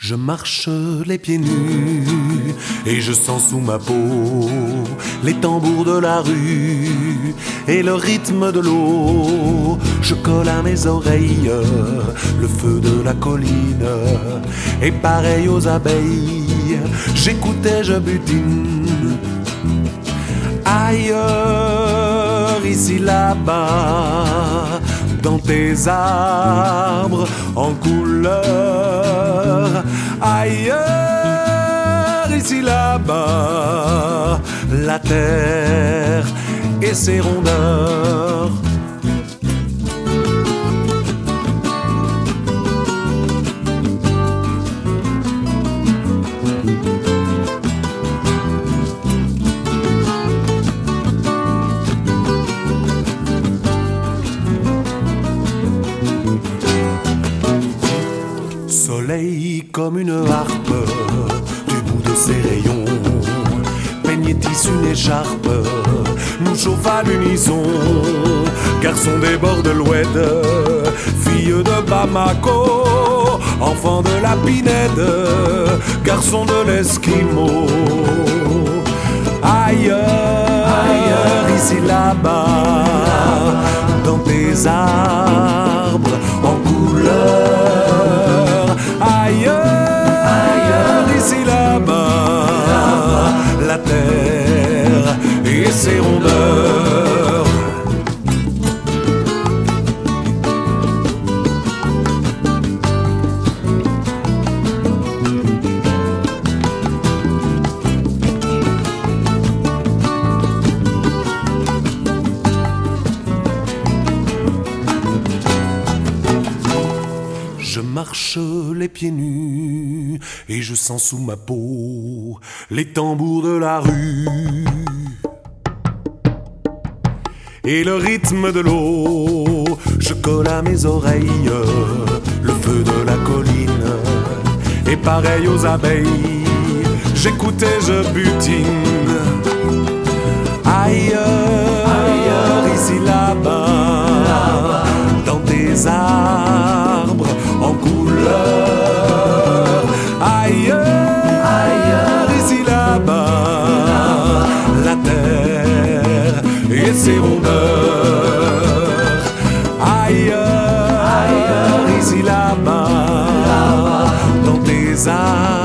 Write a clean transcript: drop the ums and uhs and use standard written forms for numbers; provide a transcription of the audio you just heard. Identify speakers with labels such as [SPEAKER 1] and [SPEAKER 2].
[SPEAKER 1] Je marche les pieds nus et je sens sous ma peau les tambours de la rue et le rythme de l'eau. Je colle à mes oreilles le feu de la colline et pareil aux abeilles, j'écoute et je butine. Ailleurs, ici, là-bas, dans tes arbres en couleur. Ailleurs, ici, là-bas, la terre et ses rondeurs. Soleil comme une harpe, du bout de ses rayons, peignait tissu une écharpe, nous chauffe à l'unisson. Garçon des bords de l'Oued, fille de Bamako, enfant de la Pinède, garçon de l'Esquimau. Ailleurs, ici, là-bas, dans tes arbres en couleur. Ailleurs, ici, là-bas, la terre et ses rondeurs. Je marche les pieds nus et je sens sous ma peau les tambours de la rue et le rythme de l'eau. Je colle à mes oreilles le feu de la colline et pareil aux abeilles, j'écoute et je butine. Ailleurs, ici, là-bas, dans tes arbres en couleur. Ailleurs, ici, là-bas, la terre et ses rondeurs. Ailleurs, ici, là-bas, dans tes arbres